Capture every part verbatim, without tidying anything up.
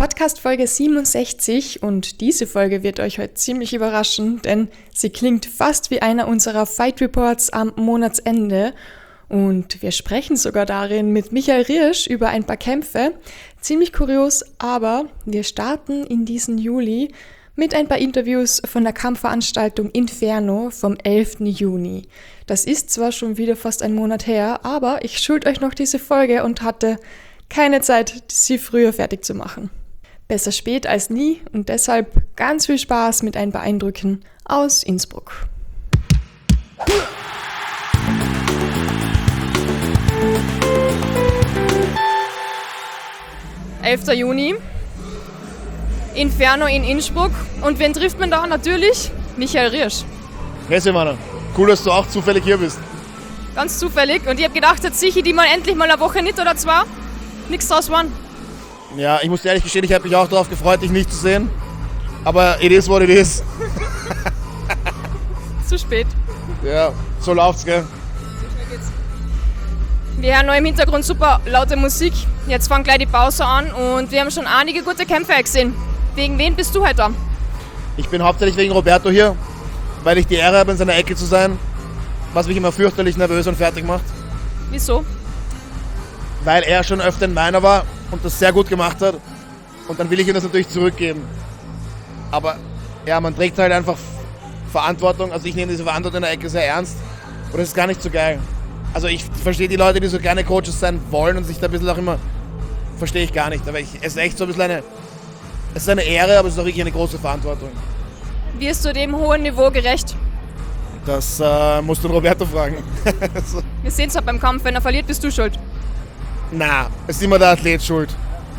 Podcast Folge siebenundsechzig und diese Folge wird euch heute ziemlich überraschen, denn sie klingt fast wie einer unserer Fight Reports am Monatsende und wir sprechen sogar darin mit Michael Riersch über ein paar Kämpfe. Ziemlich kurios, aber wir starten in diesen Juli mit ein paar Interviews von der Kampfveranstaltung Inferno vom elften Juni. Das ist zwar schon wieder fast ein Monat her, aber ich schuld euch noch diese Folge und hatte keine Zeit, sie früher fertig zu machen. Besser spät als nie und deshalb ganz viel Spaß mit ein paar Eindrücken aus Innsbruck. elfter Juni, Inferno in Innsbruck. Und wen trifft man da? Natürlich Michael Riersch. Hey Silvana, cool, dass du auch zufällig hier bist. Ganz zufällig. Und ich habe gedacht, jetzt sehe ich die mal endlich mal eine Woche nicht oder zwei. Nichts draus waren. Ja, ich muss dir ehrlich gestehen, ich habe mich auch darauf gefreut, dich nicht zu sehen. Aber it is what it is. Zu spät. Ja, so läuft's, gell? So schnell geht's. Wir hören noch im Hintergrund super laute Musik. Jetzt fängt gleich die Pause an und wir haben schon einige gute Kämpfe gesehen. Wegen wen bist du heute da? Ich bin hauptsächlich wegen Roberto hier, weil ich die Ehre habe, in seiner Ecke zu sein, was mich immer fürchterlich nervös und fertig macht. Wieso? Weil er schon öfter in meiner war und das sehr gut gemacht hat. Und dann will ich ihm das natürlich zurückgeben. Aber ja, man trägt halt einfach Verantwortung. Also ich nehme diese Verantwortung in der Ecke sehr ernst. Und das ist gar nicht so geil. Also ich verstehe die Leute, die so gerne Coaches sein wollen und sich da ein bisschen auch immer... Verstehe ich gar nicht. Aber ich, es ist echt so ein bisschen eine... Es ist eine Ehre, aber es ist auch wirklich eine große Verantwortung. Wirst du dem hohen Niveau gerecht? Das äh, musst du Roberto fragen. So. Wir sehen es halt beim Kampf. Wenn er verliert, bist du schuld. Na, es ist immer der Athlet schuld.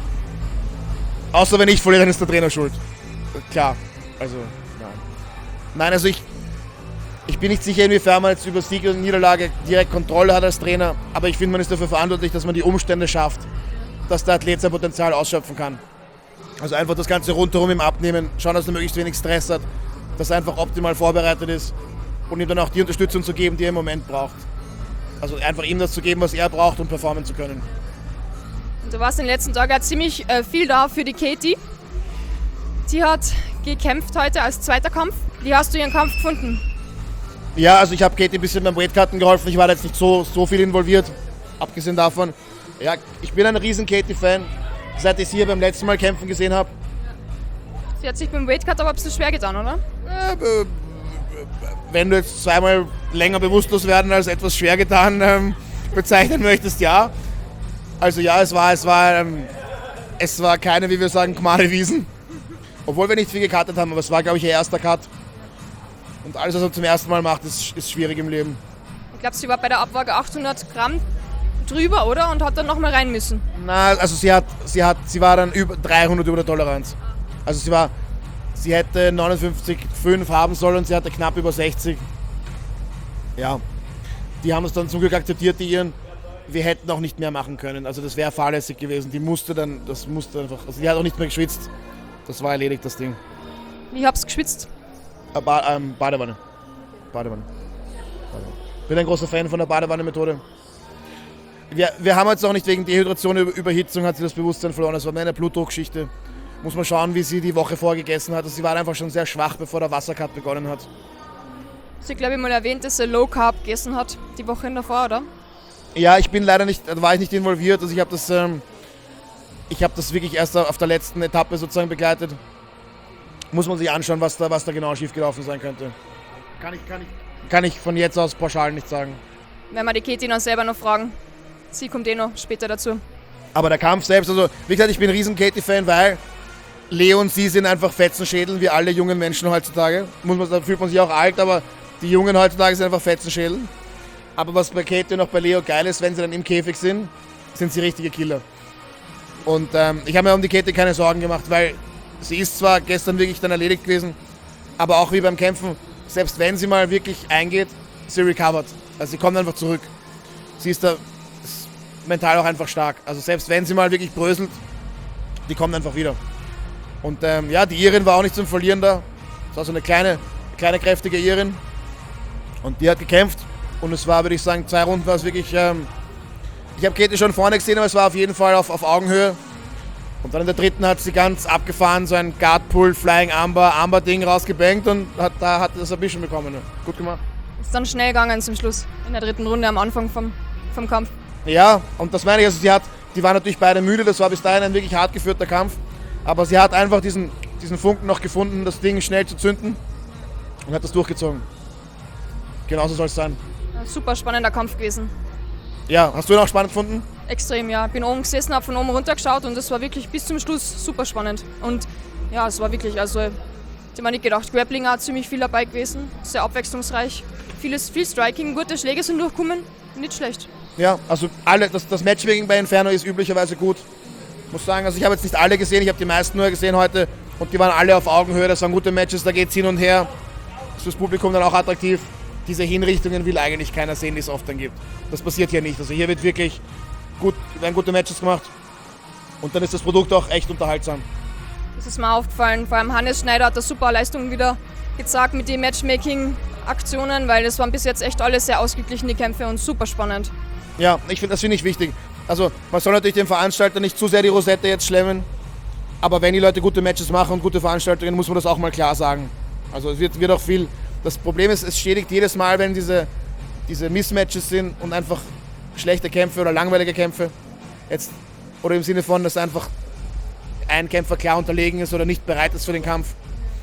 Außer wenn ich verliere, dann ist der Trainer schuld. Klar, also nein. Nein, also ich, ich bin nicht sicher, inwiefern man jetzt über Sieg und Niederlage direkt Kontrolle hat als Trainer, aber ich finde, man ist dafür verantwortlich, dass man die Umstände schafft, dass der Athlet sein Potenzial ausschöpfen kann. Also einfach das Ganze rundherum ihm abnehmen, schauen, dass er möglichst wenig Stress hat, dass er einfach optimal vorbereitet ist und ihm dann auch die Unterstützung zu geben, die er im Moment braucht. Also einfach ihm das zu geben, was er braucht, um performen zu können. Du warst in den letzten Tagen ziemlich äh, viel da für die Katie. Die hat gekämpft heute als zweiter Kampf. Wie hast du ihren Kampf gefunden? Ja, also ich habe Katie ein bisschen beim Weightcutten geholfen. Ich war da jetzt nicht so, so viel involviert, abgesehen davon. Ja, ich bin ein riesen Katie-Fan, seit ich sie hier beim letzten Mal kämpfen gesehen habe. Sie hat sich beim Weightcut aber ein bisschen schwer getan, oder? Äh, wenn du jetzt zweimal länger bewusstlos werden als etwas schwer getan ähm, bezeichnen möchtest, ja. Also ja, es war, es war, ähm, es war keine, wie wir sagen, gmade Wiesen. Obwohl wir nicht viel gecuttet haben, aber es war, glaube ich, ihr erster Cut. Und alles, was er zum ersten Mal macht, ist, ist schwierig im Leben. Ich glaube, sie war bei der Abwaage achthundert Gramm drüber, oder? Und hat dann nochmal rein müssen. Na, also sie hat, sie hat, sie war dann über dreihundert über der Toleranz. Also sie war, sie hätte neunundfünfzig Komma fünf haben sollen und sie hatte knapp über sechzig. Ja, die haben es dann zum Glück akzeptiert, die ihren. Wir hätten auch nicht mehr machen können. Also das wäre fahrlässig gewesen. Die musste dann, das musste einfach, also die hat auch nicht mehr geschwitzt. Das war erledigt, das Ding. Wie hab's geschwitzt? Äh, ba- ähm, Badewanne. Badewanne. Badewanne. Bin ein großer Fan von der Badewanne-Methode. Wir, wir haben jetzt auch nicht wegen Dehydration, Über- Überhitzung hat sie das Bewusstsein verloren. Es war mehr eine Blutdruckgeschichte. Muss man schauen, wie sie die Woche vorgegessen hat. Also sie war einfach schon sehr schwach, bevor der Wassercut begonnen hat. Sie glaube ich mal erwähnt, dass sie Low Carb gegessen hat, die Woche davor, oder? Ja, ich bin leider nicht, da war ich nicht involviert. Also ich habe das, ähm, ich habe das wirklich erst auf der letzten Etappe sozusagen begleitet. Muss man sich anschauen, was da, was da genau schiefgelaufen sein könnte. Kann ich, kann ich, kann ich von jetzt aus pauschal nicht sagen. Wenn wir die Katie dann selber noch fragen. Sie kommt eh noch später dazu. Aber der Kampf selbst, also wie gesagt, ich bin ein riesen Katie-Fan, weil Leo und sie sind einfach Fetzenschädel, wie alle jungen Menschen heutzutage. Muss man, da fühlt man sich auch alt, aber die Jungen heutzutage sind einfach Fetzenschädel. Aber was bei Katie und auch bei Leo geil ist, wenn sie dann im Käfig sind, sind sie richtige Killer. Und ähm, ich habe mir um die Katie keine Sorgen gemacht, weil sie ist zwar gestern wirklich dann erledigt gewesen, aber auch wie beim Kämpfen, selbst wenn sie mal wirklich eingeht, sie recovert. Also sie kommt einfach zurück. Sie ist da ist mental auch einfach stark. Also selbst wenn sie mal wirklich bröselt, die kommt einfach wieder. Und ähm, ja, die Irin war auch nicht zum Verlieren da. Das war so eine kleine, kleine kräftige Irin. Und die hat gekämpft. Und es war, würde ich sagen, zwei Runden war es wirklich... Ähm, ich habe Katie schon vorne gesehen, aber es war auf jeden Fall auf, auf Augenhöhe. Und dann in der dritten hat sie ganz abgefahren, so ein Guard-Pull, Flying Armbar, Armbar-Ding rausgebankt und hat, da hat das ein bisschen bekommen. Ne? Gut gemacht. Ist dann schnell gegangen zum Schluss, in der dritten Runde am Anfang vom, vom Kampf. Ja, und das meine ich, also sie hat, die waren natürlich beide müde, das war bis dahin ein wirklich hart geführter Kampf. Aber sie hat einfach diesen, diesen Funken noch gefunden, das Ding schnell zu zünden und hat das durchgezogen. Genauso soll es sein. Ja, super spannender Kampf gewesen. Ja, hast du ihn auch spannend gefunden? Extrem, ja. Bin oben gesessen, habe von oben runter geschaut und es war wirklich bis zum Schluss super spannend. Und ja, es war wirklich, also, ich habe mir nicht gedacht, Grappling hat ziemlich viel dabei gewesen, sehr abwechslungsreich. Vieles, viel Striking, gute Schläge sind durchgekommen, nicht schlecht. Ja, also alle, das, das Matchmaking bei Inferno ist üblicherweise gut. Ich muss sagen, also ich habe jetzt nicht alle gesehen, ich habe die meisten nur gesehen heute und die waren alle auf Augenhöhe, das waren gute Matches, da geht es hin und her. Das ist fürs Publikum dann auch attraktiv. Diese Hinrichtungen will eigentlich keiner sehen, die es oft dann gibt. Das passiert hier nicht. Also hier wird wirklich gut, werden gute Matches gemacht und dann ist das Produkt auch echt unterhaltsam. Das ist mir aufgefallen, vor allem Hannes Schneider hat da super Leistungen wieder gezeigt mit den Matchmaking-Aktionen, weil das waren bis jetzt echt alle sehr ausgeglichene Kämpfe und super spannend. Ja, ich find, das finde ich wichtig. Also man soll natürlich dem Veranstalter nicht zu sehr die Rosette jetzt schlemmen, aber wenn die Leute gute Matches machen und gute Veranstaltungen, muss man das auch mal klar sagen. Also es wird, wird auch viel. Das Problem ist, es schädigt jedes Mal, wenn diese, diese Mismatches sind und einfach schlechte Kämpfe oder langweilige Kämpfe. Jetzt, oder im Sinne von, dass einfach ein Kämpfer klar unterlegen ist oder nicht bereit ist für den Kampf.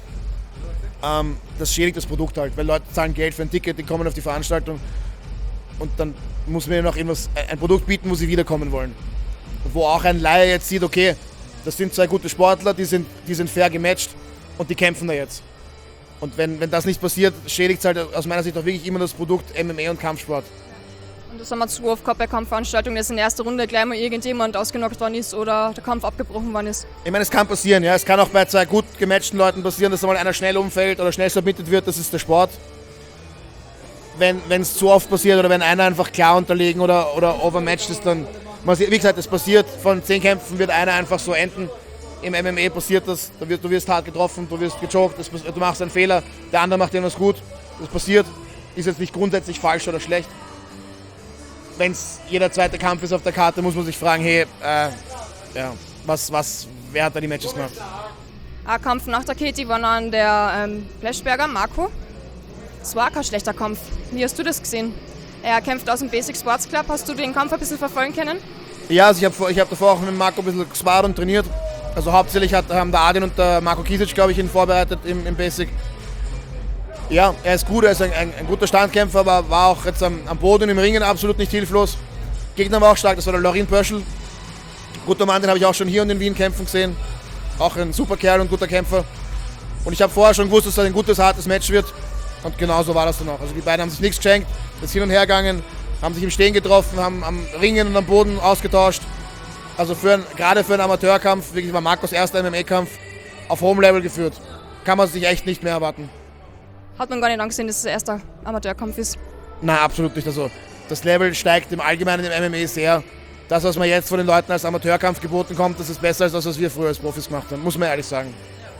Ähm, das schädigt das Produkt halt, weil Leute zahlen Geld für ein Ticket, die kommen auf die Veranstaltung und dann muss man ihnen noch irgendwas, ein Produkt bieten, wo sie wiederkommen wollen. Und wo auch ein Laie jetzt sieht, okay, das sind zwei gute Sportler, die sind, die sind fair gematcht und die kämpfen da jetzt. Und wenn, wenn das nicht passiert, schädigt es halt aus meiner Sicht auch wirklich immer das Produkt M M A und Kampfsport. Und das haben wir zu oft gehabt bei Kampfveranstaltungen, dass in der ersten Runde gleich mal irgendjemand ausgenockt worden ist oder der Kampf abgebrochen worden ist. Ich meine, es kann passieren, ja. Es kann auch bei zwei gut gematchten Leuten passieren, dass einmal einer schnell umfällt oder schnell submitted wird, das ist der Sport. Wenn es zu oft passiert oder wenn einer einfach klar unterlegen oder, oder overmatched ist, dann, wie gesagt, es passiert, von zehn Kämpfen wird einer einfach so enden. Im M M A passiert das, du wirst, du wirst hart getroffen, du wirst gechoked, das, du machst einen Fehler, der andere macht irgendwas gut, das passiert, ist jetzt nicht grundsätzlich falsch oder schlecht. Wenn es jeder zweite Kampf ist auf der Karte, muss man sich fragen, hey, äh, ja, was, was, wer hat da die Matches gemacht? Ein Kampf nach der Katie war dann der ähm, Flashberger, Marco. Es war kein schlechter Kampf. Wie hast du das gesehen? Er kämpft aus dem Basic Sports Club, hast du den Kampf ein bisschen verfolgen können? Ja, also ich habe ich hab davor auch mit Marco ein bisschen gespart und trainiert. Also hauptsächlich hat, haben der Adin und der Marco Kisic, glaube ich, ihn vorbereitet im, im Basic. Ja, er ist gut, er ist ein, ein, ein guter Standkämpfer, aber war auch jetzt am, am Boden im Ringen absolut nicht hilflos. Gegner war auch stark, das war der Lorin Pörschel. Guter Mann, den habe ich auch schon hier und in Wien kämpfen gesehen. Auch ein super Kerl und guter Kämpfer. Und ich habe vorher schon gewusst, dass das ein gutes, hartes Match wird. Und genau so war das dann auch. Also die beiden haben sich nichts geschenkt, sind hin und her gegangen, haben sich im Stehen getroffen, haben am Ringen und am Boden ausgetauscht. Also für ein, gerade für einen Amateurkampf, wirklich war Marcos erster M M A-Kampf auf hohem Level geführt. Kann man sich echt nicht mehr erwarten. Hat man gar nicht angesehen, dass es der erste Amateurkampf ist? Nein, absolut nicht. Also das Level steigt im Allgemeinen im M M A sehr. Das, was man jetzt von den Leuten als Amateurkampf geboten kommt, das ist besser als das, was wir früher als Profis gemacht haben, muss man ehrlich sagen.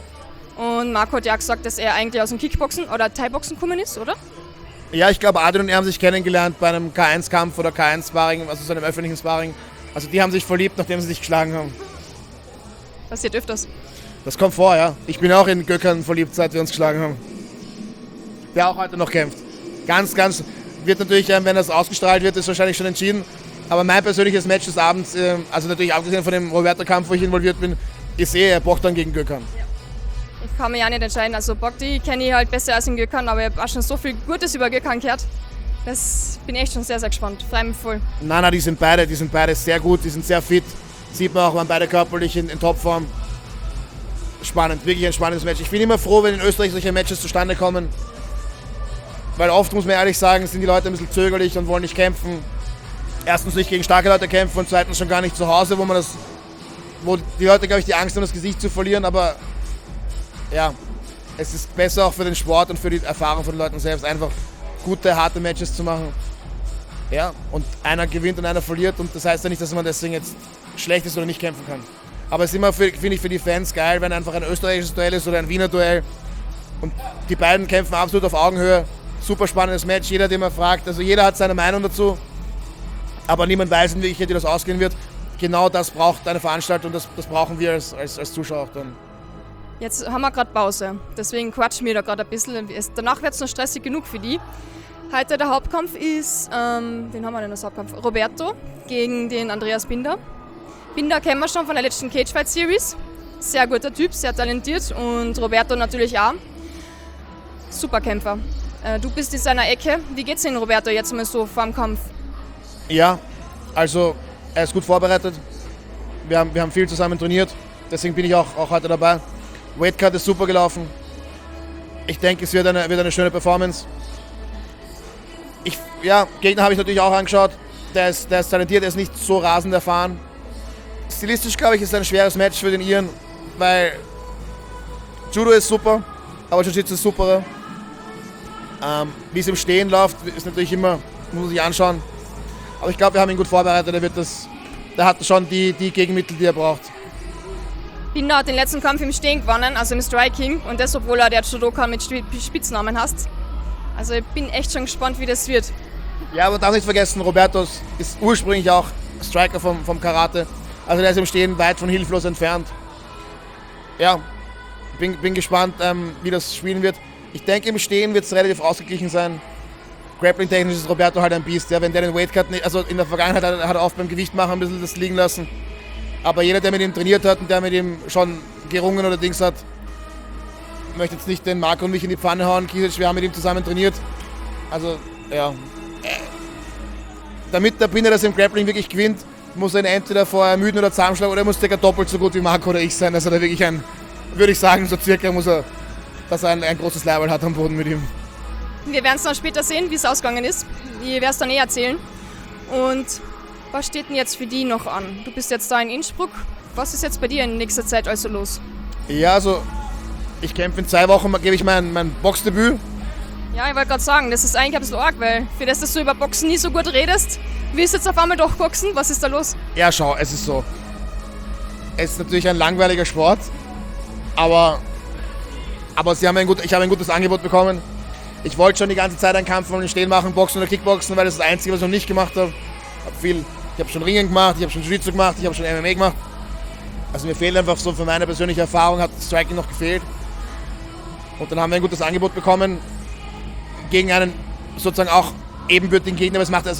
Und Marco hat ja gesagt, dass er eigentlich aus dem Kickboxen oder Thai-Boxen gekommen ist, oder? Ja, ich glaube, Adrian und er haben sich kennengelernt bei einem K eins Kampf oder K eins Sparring, also so einem öffentlichen Sparring. Also die haben sich verliebt, nachdem sie sich geschlagen haben. Passiert öfters. Das kommt vor, ja. Ich bin auch in Gökhan verliebt, seit wir uns geschlagen haben. Der auch heute noch kämpft. Ganz, ganz, wird natürlich, wenn das ausgestrahlt wird, ist wahrscheinlich schon entschieden. Aber mein persönliches Match des Abends, also natürlich abgesehen von dem Roberto-Kampf, wo ich involviert bin, ist eh Bogdan gegen Gökhan. Ja. Ich kann mich ja nicht entscheiden. Also Bogdi kenne ich halt besser als in Gökhan, aber ich habe auch schon so viel Gutes über Gökhan gehört. Das bin ich echt schon sehr, sehr gespannt. Freue mich voll. Nein, nein, die sind beide, die sind beide sehr gut, die sind sehr fit. Sieht man auch, waren beide körperlich in, in Topform. Spannend, wirklich ein spannendes Match. Ich bin immer froh, wenn in Österreich solche Matches zustande kommen. Weil oft, muss man ehrlich sagen, sind die Leute ein bisschen zögerlich und wollen nicht kämpfen. Erstens nicht gegen starke Leute kämpfen und zweitens schon gar nicht zu Hause, wo man das, wo die Leute, glaube ich, die Angst haben, das Gesicht zu verlieren. Aber ja, es ist besser auch für den Sport und für die Erfahrung von den Leuten selbst, einfach gute, harte Matches zu machen. Ja, und einer gewinnt und einer verliert und das heißt ja nicht, dass man deswegen jetzt schlecht ist oder nicht kämpfen kann. Aber es ist immer, finde ich, für die Fans geil, wenn einfach ein österreichisches Duell ist oder ein Wiener Duell und die beiden kämpfen absolut auf Augenhöhe. Super spannendes Match, jeder, den man fragt, also jeder hat seine Meinung dazu, aber niemand weiß in Wirklichkeit, wie das ausgehen wird. genau das braucht eine Veranstaltung, das, das brauchen wir als, als, als Zuschauer auch dann. Jetzt haben wir gerade Pause, deswegen quatschen wir da gerade ein bisschen. Danach wird es noch stressig genug für die. Heute der Hauptkampf ist, ähm, wen haben wir denn als Hauptkampf? Roberto gegen den Andreas Binder. Binder kennen wir schon von der letzten Cagefight Series. Sehr guter Typ, sehr talentiert und Roberto natürlich auch. Super Kämpfer. Äh, du bist in seiner Ecke. Wie geht's Ihnen, Roberto, jetzt mal so vor dem Kampf? Ja, also er ist gut vorbereitet. Wir haben, wir haben viel zusammen trainiert, deswegen bin ich auch, auch heute dabei. Weightcut ist super gelaufen. Ich denke, es wird eine, wird eine schöne Performance. Ich, ja, Gegner habe ich natürlich auch angeschaut. Der ist, der ist talentiert, der ist nicht so rasend erfahren. Stilistisch, glaube ich, ist ein schweres Match für den Iren, weil Judo ist super, aber Jiu-Jitsu ist superer. Ähm, wie es im Stehen läuft, ist natürlich immer, muss man sich anschauen. Aber ich glaube, wir haben ihn gut vorbereitet. Der, wird das, der hat schon die, die Gegenmittel, die er braucht. Binder hat den letzten Kampf im Stehen gewonnen, also im Striking. Und das, obwohl er der Judoka mit Spitznamen hast. Also ich bin echt schon gespannt, wie das wird. Ja, aber darf nicht vergessen, Roberto ist ursprünglich auch Striker vom, vom Karate. Also der ist im Stehen weit von hilflos entfernt. Ja, bin, bin gespannt, ähm, wie das spielen wird. Ich denke, im Stehen wird es relativ ausgeglichen sein. Grappling-technisch ist Roberto halt ein Biest. Ja, wenn der den Weightcut nicht, also in der Vergangenheit hat er, hat er oft beim Gewicht machen ein bisschen das liegen lassen. Aber jeder, der mit ihm trainiert hat und der mit ihm schon gerungen oder Dings hat, möchte jetzt nicht den Marco und mich in die Pfanne hauen. Kisic, wir haben mit ihm zusammen trainiert. Also, ja. Damit der Binder das im Grappling wirklich gewinnt, muss er ihn entweder vorher ermüden oder zusammenschlagen oder er muss circa doppelt so gut wie Marco oder ich sein. Also da wirklich ein, würde ich sagen, so circa muss er, dass er ein, ein großes Level hat am Boden mit ihm. Wir werden es dann später sehen, wie es ausgegangen ist. Ich werde es dann eh erzählen. Und was steht denn jetzt für die noch an? Du bist jetzt da in Innsbruck. Was ist jetzt bei dir in nächster Zeit also los? Ja, also ich kämpfe in zwei Wochen, gebe ich mein, mein Boxdebüt. Ja, ich wollte gerade sagen, das ist eigentlich ein bisschen arg, weil für das, dass du über Boxen nie so gut redest, willst du jetzt auf einmal doch boxen? Was ist da los? Ja, schau, es ist so. Es ist natürlich ein langweiliger Sport, aber, aber sie haben ein gut, ich habe ein gutes Angebot bekommen. Ich wollte schon die ganze Zeit einen Kampf von den Stehen machen, Boxen oder Kickboxen, weil das ist das Einzige, was ich noch nicht gemacht habe. Hab viel, ich habe schon Ringen gemacht, ich habe schon Jiu-Jitsu gemacht, ich habe schon M M A gemacht. Also mir fehlt einfach so, für meine persönliche Erfahrung hat Striking noch gefehlt. Und dann haben wir ein gutes Angebot bekommen gegen einen sozusagen auch ebenbürtigen Gegner, was macht also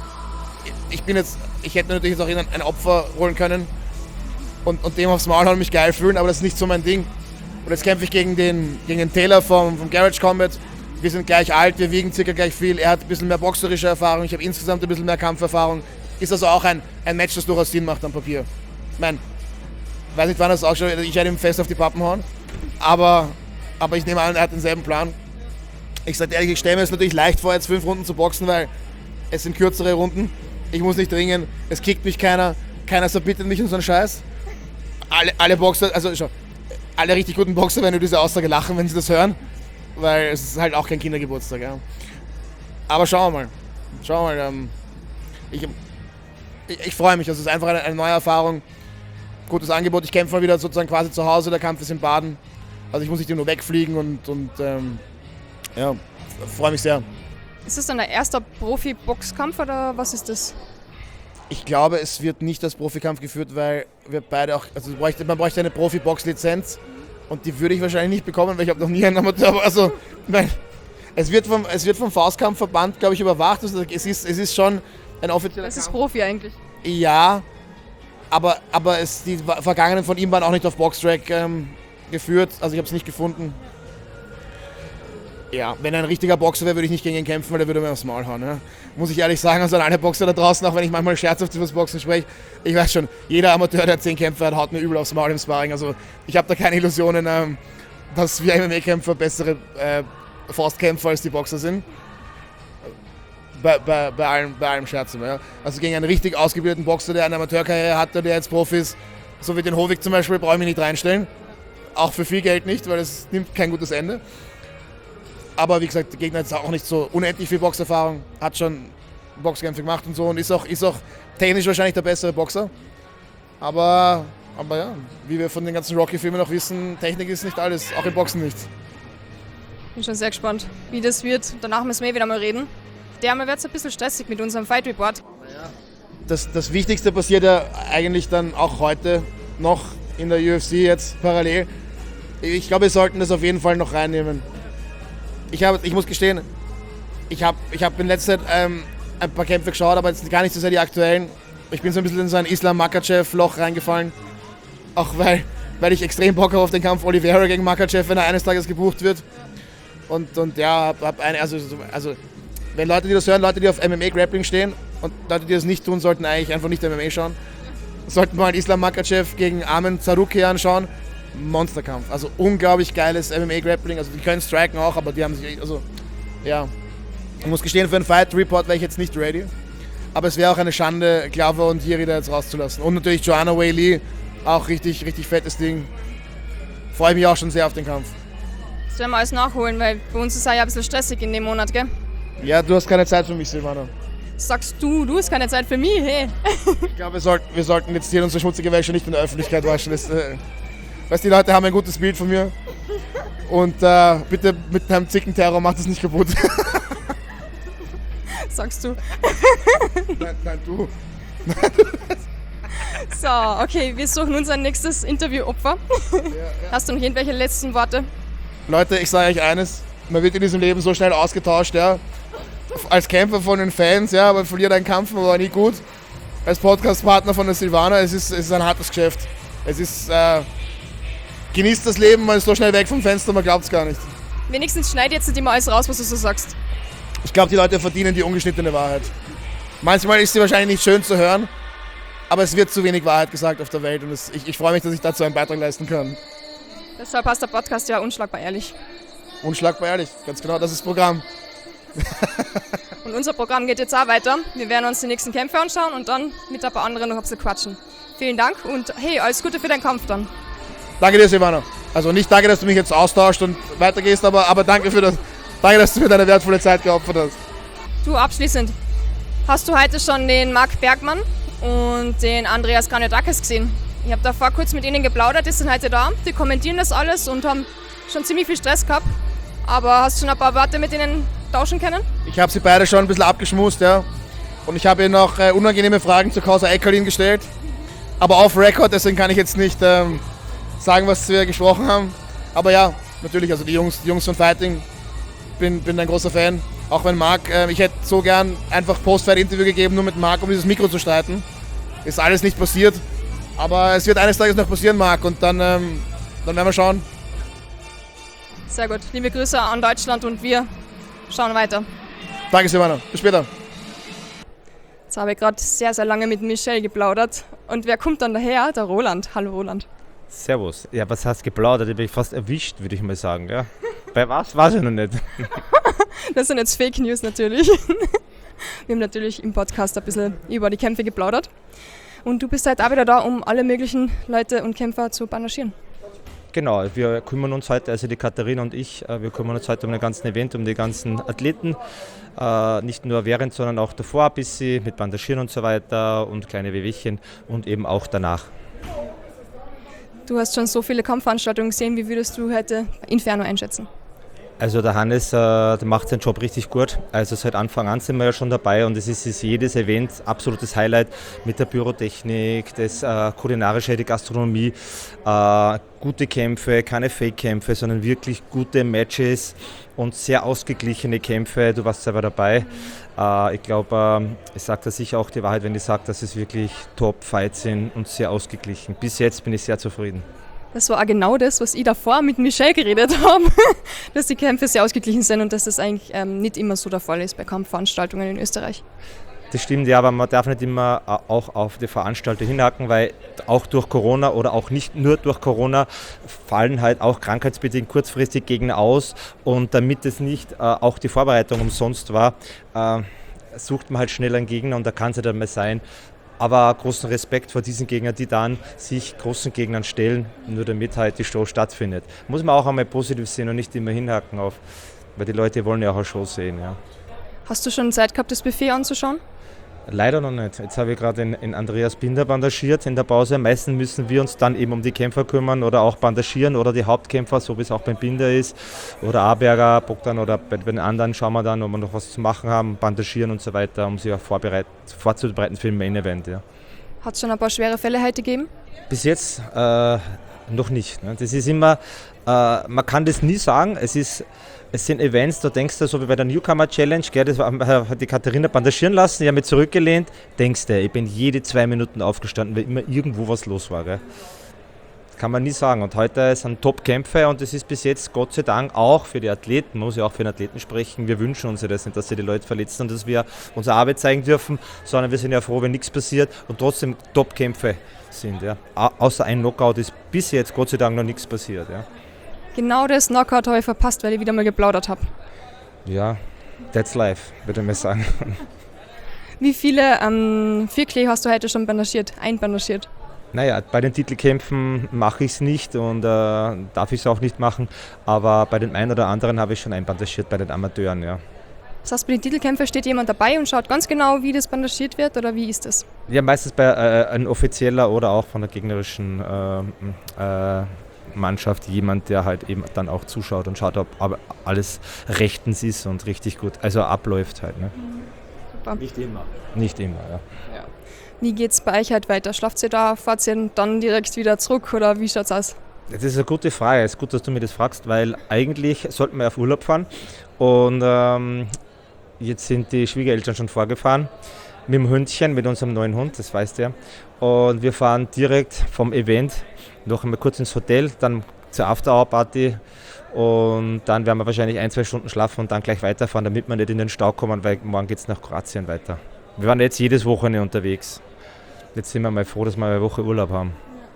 ich bin jetzt, ich hätte natürlich jetzt auch ein Opfer holen können und, und dem aufs Maul hauen und mich geil fühlen, aber das ist nicht so mein Ding. Und jetzt kämpfe ich gegen den, gegen den Taylor vom, vom Garage Combat. Wir sind gleich alt, wir wiegen circa gleich viel. Er hat ein bisschen mehr boxerische Erfahrung, ich habe insgesamt ein bisschen mehr Kampferfahrung. Ist also auch ein, ein Match, das durchaus Sinn macht am Papier. Ich meine, weiß nicht, wann das auch schon, ich werde ihm fest auf die Pappen hauen, aber, aber ich nehme an, er hat denselben Plan. Ich sage ehrlich, ich stelle mir es natürlich leicht vor, jetzt fünf Runden zu boxen, weil es sind kürzere Runden. Ich muss nicht ringen, es kickt mich keiner, keiner verbittet mich und so einen Scheiß. Alle, alle Boxer, also schau, alle richtig guten Boxer werden über diese Aussage lachen, wenn sie das hören, weil es ist halt auch kein Kindergeburtstag. Ja. Aber schauen wir mal, schauen wir mal. Ähm, ich ich, ich freue mich, das ist einfach eine, eine neue Erfahrung, gutes Angebot. Ich kämpfe mal wieder sozusagen quasi zu Hause, der Kampf ist in Baden, also ich muss nicht nur wegfliegen und, und ähm, ja, freue mich sehr. Ist das dann der erste Profi-Boxkampf oder was ist das? Ich glaube, es wird nicht als Profikampf geführt, weil wir beide auch, also bräuchte, man bräuchte eine Profi-Box-Lizenz und die würde ich wahrscheinlich nicht bekommen, weil ich habe noch nie einen Amateur, also nein, es wird vom, es wird vom Faustkampfverband, glaube ich, überwacht, also es ist, es ist schon ein offizieller Das ist Kampf. Profi eigentlich. Ja, aber, aber es, die Vergangenen von ihm waren auch nicht auf Boxtrack ähm, geführt, also ich habe es nicht gefunden. Ja, wenn er ein richtiger Boxer wäre, würde ich nicht gegen ihn kämpfen, weil der würde mir aufs Maul hauen. Ja. Muss ich ehrlich sagen, also an alle Boxer da draußen, auch wenn ich manchmal scherzhaft über das Boxen spreche, ich weiß schon, jeder Amateur, der zehn Kämpfe hat, haut mir übel aufs Maul im Sparring. Also ich habe da keine Illusionen, ähm, dass wir M M A-Kämpfer bessere äh, Faustkämpfer als die Boxer sind. Bei, bei, bei, allem, bei allem Scherzen. Ja. Also gegen einen richtig ausgebildeten Boxer, der eine Amateurkarriere hatte, der jetzt Profi ist, so wie den Hovig zum Beispiel, brauche ich mich nicht reinstellen. Auch für viel Geld nicht, weil es nimmt kein gutes Ende. Aber wie gesagt, der Gegner hat auch nicht so unendlich viel Boxerfahrung, hat schon Boxkämpfe gemacht und so und ist auch, ist auch technisch wahrscheinlich der bessere Boxer. Aber, aber ja, wie wir von den ganzen Rocky-Filmen noch wissen, Technik ist nicht alles, auch im Boxen nicht. Bin schon sehr gespannt, wie das wird. Danach müssen wir eh wieder mal reden. Dermal wird es ein bisschen stressig mit unserem Fight Report. Naja, das, das Wichtigste passiert ja eigentlich dann auch heute noch in der U F C jetzt parallel. Ich glaube, wir sollten das auf jeden Fall noch reinnehmen. Ich, hab, ich muss gestehen, ich habe ich hab in letzter Zeit ähm, ein paar Kämpfe geschaut, aber jetzt gar nicht so sehr die aktuellen. Ich bin so ein bisschen in so ein Islam Makhachev-Loch reingefallen. Auch weil, weil ich extrem Bock habe auf den Kampf Oliveira gegen Makhachev, wenn er eines Tages gebucht wird. Und, und ja, hab, hab eine, also, also wenn Leute, die das hören, Leute, die auf M M A-Grappling stehen und Leute, die das nicht tun, sollten eigentlich einfach nicht M M A schauen. Sollten mal Islam Makhachev gegen Armen Tsarukyan anschauen. Monsterkampf. Also unglaublich geiles M M A-Grappling. Also die können striken auch, aber die haben sich, also ja. Ich muss gestehen, für einen Fight-Report wäre ich jetzt nicht ready. Aber es wäre auch eine Schande, Glover und Jiri da jetzt rauszulassen. Und natürlich Joanna Weili, auch richtig, richtig fettes Ding. Freue mich auch schon sehr auf den Kampf. Das werden wir alles nachholen, weil bei uns ist es ja ein bisschen stressig in dem Monat, gell? Ja, du hast keine Zeit für mich, Silvana. Das sagst du, du hast keine Zeit für mich, hey. Ich glaube, wir sollten, wir sollten jetzt hier unsere schmutzige Wäsche nicht in der Öffentlichkeit waschen. Das, äh, weißt, die Leute haben ein gutes Bild von mir. Und äh, bitte mit deinem Zickenterror mach das nicht kaputt. Sagst du. Nein, nein, du. So, okay, wir suchen unser nächstes Interviewopfer. Ja, ja. Hast du noch irgendwelche letzten Worte? Leute, ich sage euch eines, man wird in diesem Leben so schnell ausgetauscht, ja. Als Kämpfer von den Fans, ja, man verliert einen Kampf, aber nie gut. Als Podcastpartner von der Silvana, es ist, es ist ein hartes Geschäft. Es ist, äh, genießt das Leben, man ist so schnell weg vom Fenster, man glaubt es gar nicht. Wenigstens schneid jetzt nicht immer alles raus, was du so sagst. Ich glaube, die Leute verdienen die ungeschnittene Wahrheit. Manchmal ist sie wahrscheinlich nicht schön zu hören, aber es wird zu wenig Wahrheit gesagt auf der Welt und es, ich, ich freue mich, dass ich dazu einen Beitrag leisten kann. Deshalb passt der Podcast ja unschlagbar ehrlich. Unschlagbar ehrlich, ganz genau, das ist das Programm. Und unser Programm geht jetzt auch weiter. Wir werden uns die nächsten Kämpfe anschauen und dann mit ein paar anderen noch ein bisschen quatschen. Vielen Dank und hey, alles Gute für deinen Kampf dann. Danke dir, Silvana. Also nicht danke, dass du mich jetzt austauscht und weitergehst, aber, aber danke, für das, danke, dass du mir deine wertvolle Zeit geopfert hast. Du, abschließend, hast du heute schon den Marc Bergmann und den Andreas Granodakis gesehen? Ich habe davor kurz mit ihnen geplaudert, die sind heute da, die kommentieren das alles und haben schon ziemlich viel Stress gehabt. Aber hast du schon ein paar Worte mit ihnen tauschen können? Ich habe sie beide schon ein bisschen abgeschmust, ja. Und ich habe ihnen noch äh, unangenehme Fragen zu Causa Eckerlin gestellt. Aber off Record, deswegen kann ich jetzt nicht ähm, sagen, was wir gesprochen haben. Aber ja, natürlich, also die Jungs, die Jungs von Fighting, bin, bin ein großer Fan. Auch wenn Marc, äh, ich hätte so gern einfach Post-Fight-Interview gegeben, nur mit Marc, um dieses Mikro zu streiten. Ist alles nicht passiert. Aber es wird eines Tages noch passieren, Marc, und dann, ähm, dann werden wir schauen. Sehr gut. Liebe Grüße an Deutschland und wir schauen weiter. Danke, Silvana. Bis später. Jetzt habe ich gerade sehr, sehr lange mit Michelle geplaudert. Und wer kommt dann daher? Der Roland. Hallo Roland. Servus. Ja, was heißt geplaudert? Ich bin fast erwischt, würde ich mal sagen. Ja. Bei was? Weiß ich noch nicht. Das sind jetzt Fake News natürlich. Wir haben natürlich im Podcast ein bisschen über die Kämpfe geplaudert. Und du bist halt auch wieder da, um alle möglichen Leute und Kämpfer zu panaschieren. Genau, wir kümmern uns heute, also die Katharina und ich, wir kümmern uns heute um den ganzen Event, um die ganzen Athleten. Nicht nur während, sondern auch davor ein bisschen mit Bandagieren und so weiter und kleine Wehwehchen und eben auch danach. Du hast schon so viele Kampfveranstaltungen gesehen, wie würdest du heute Inferno einschätzen? Also der Hannes, äh, der macht seinen Job richtig gut. Also seit Anfang an sind wir ja schon dabei und es ist, ist jedes Event absolutes Highlight mit der Pyrotechnik, das äh, kulinarische, die Gastronomie, äh, gute Kämpfe, keine Fake-Kämpfe, sondern wirklich gute Matches und sehr ausgeglichene Kämpfe. Du warst selber dabei. Äh, ich glaube, äh, ich sage da sicher auch die Wahrheit, wenn ich sage, dass es wirklich Top-Fights sind und sehr ausgeglichen. Bis jetzt bin ich sehr zufrieden. Das war auch genau das, was ich davor mit Michelle geredet habe, dass die Kämpfe sehr ausgeglichen sind und dass das eigentlich ähm, nicht immer so der Fall ist bei Kampfveranstaltungen in Österreich. Das stimmt, ja, aber man darf nicht immer auch auf die Veranstalter hinhaken, weil auch durch Corona oder auch nicht nur durch Corona fallen halt auch krankheitsbedingt kurzfristig Gegner aus und damit es nicht äh, auch die Vorbereitung umsonst war, äh, sucht man halt schnell einen Gegner und da kann es ja dann mal sein. Aber großen Respekt vor diesen Gegnern, die dann sich großen Gegnern stellen, nur damit halt die Show stattfindet. Muss man auch einmal positiv sehen und nicht immer hinhaken auf, weil die Leute wollen ja auch eine Show sehen. Ja. Hast du schon Zeit gehabt, das Buffet anzuschauen? Leider noch nicht. Jetzt habe ich gerade in, in Andreas Binder bandagiert in der Pause. Meistens müssen wir uns dann eben um die Kämpfer kümmern oder auch bandagieren oder die Hauptkämpfer, so wie es auch beim Binder ist. Oder Aberger, Bogdan oder bei den anderen schauen wir dann, ob wir noch was zu machen haben, bandagieren und so weiter, um sie auch vorbereit, vorzubereiten für den Main Event. Ja. Hat es schon ein paar schwere Fälle heute gegeben? Bis jetzt äh, noch nicht. Ne? Das ist immer, äh, man kann das nie sagen. Es ist Es sind Events, da denkst du, so wie bei der Newcomer Challenge, gell, das war, hat die Katharina bandagieren lassen, ich habe mich zurückgelehnt, denkst du, ich bin jede zwei Minuten aufgestanden, weil immer irgendwo was los war. Gell. Das kann man nie sagen. Und heute sind Top-Kämpfe und das ist bis jetzt Gott sei Dank auch für die Athleten, man muss ja auch für den Athleten sprechen, wir wünschen uns ja das nicht, dass sie die Leute verletzen und dass wir unsere Arbeit zeigen dürfen, sondern wir sind ja froh, wenn nichts passiert und trotzdem Top-Kämpfe sind. Ja. Au- außer ein Knockout ist bis jetzt Gott sei Dank noch nichts passiert. Ja. Genau das Knockout habe ich verpasst, weil ich wieder mal geplaudert habe. Ja, that's life, würde ich mal sagen. Wie viele ähm, Vierklee hast du heute schon bandagiert, einbandagiert? Naja, bei den Titelkämpfen mache ich es nicht und äh, darf ich es auch nicht machen, aber bei dem einen oder anderen habe ich schon einbandagiert, bei den Amateuren, ja. Das heißt, bei den Titelkämpfen steht jemand dabei und schaut ganz genau, wie das bandagiert wird oder wie ist das? Ja, meistens bei äh, ein Offizieller oder auch von der gegnerischen äh, äh, Mannschaft jemand, der halt eben dann auch zuschaut und schaut, ob, ob alles rechtens ist und richtig gut, also abläuft halt. Ne? Super. Nicht immer. Nicht immer, ja. Ja. Wie geht es bei euch halt weiter? Schlaft ihr da, fahrt ihr dann direkt wieder zurück oder wie schaut es aus? Das ist eine gute Frage. Es ist gut, dass du mir das fragst, weil eigentlich sollten wir auf Urlaub fahren und ähm, jetzt sind die Schwiegereltern schon vorgefahren mit dem Hündchen, mit unserem neuen Hund, das weißt du ja. Und wir fahren direkt vom Event noch einmal kurz ins Hotel, dann zur After-Hour-Party und dann werden wir wahrscheinlich ein, zwei Stunden schlafen und dann gleich weiterfahren, damit wir nicht in den Stau kommen, weil morgen geht es nach Kroatien weiter. Wir waren jetzt jedes Wochenende unterwegs. Jetzt sind wir mal froh, dass wir eine Woche Urlaub haben.